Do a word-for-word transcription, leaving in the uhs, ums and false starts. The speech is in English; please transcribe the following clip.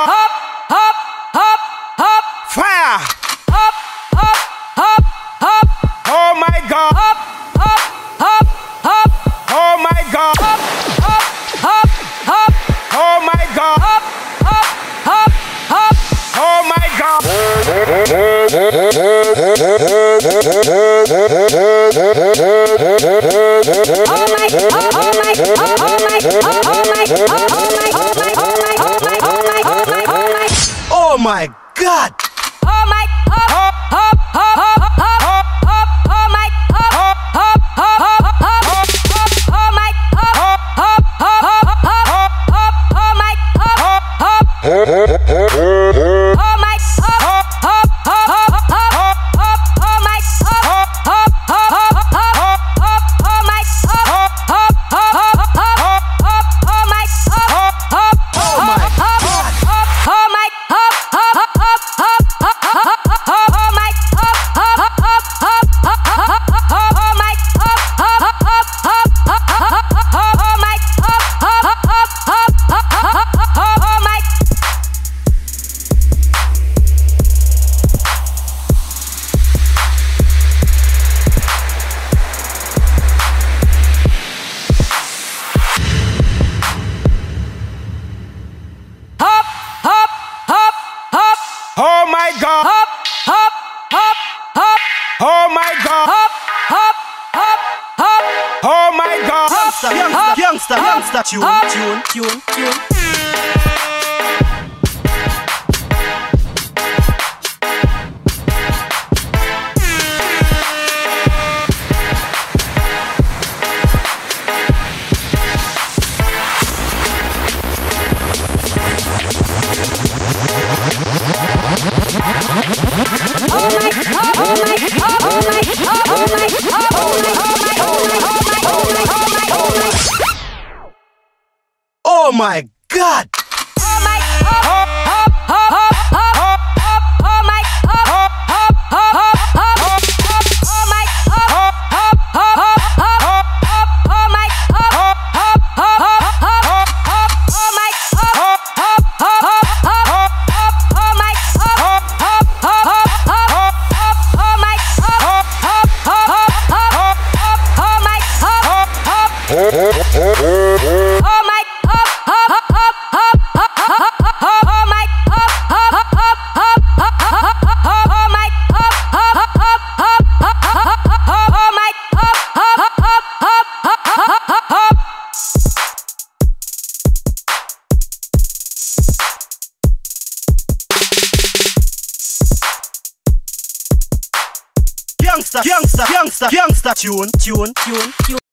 God. Hop, hop, hop, hop. Fire. Hop, hop, hop, hop. Oh my God. Hop, hop, hop, hop. Oh my God. Hop, hop, hop, hop. Oh my God. Hop, hop, hop, hop. Oh my God. Oh my God. Oh my hop, hop, hop, hop, hop, hop, hop, oh my hop, hop, hop, hop, hop, hop, oh my hop, hop, hop, hop, hop, hop, oh my hop, hop, oh my hop, hop, hop, hop, hop, hop, oh my hop, hop, hop, hop, hop, oh my hop, hop, hop, hop, hop, oh my hop, hop, oh my hop, oh my hop, hop, hop, hop, hop, oh my hop, hop, hop, hop, hop, oh my hop, hop, hop, hop, hop, oh my hop, hop, hop, hop, hop, oh my. Hop, hop, hop, hop. Oh my God. Hop, hop, hop, hop. Oh my God. Hop, hop, hop, hop. Oh my God. Hop, Youngster, youngster, hop, youngster, tune, hop. tune, tune, tune. Oh my God. Youngster, youngster, youngster, youngster, tune, tune, tune, tune.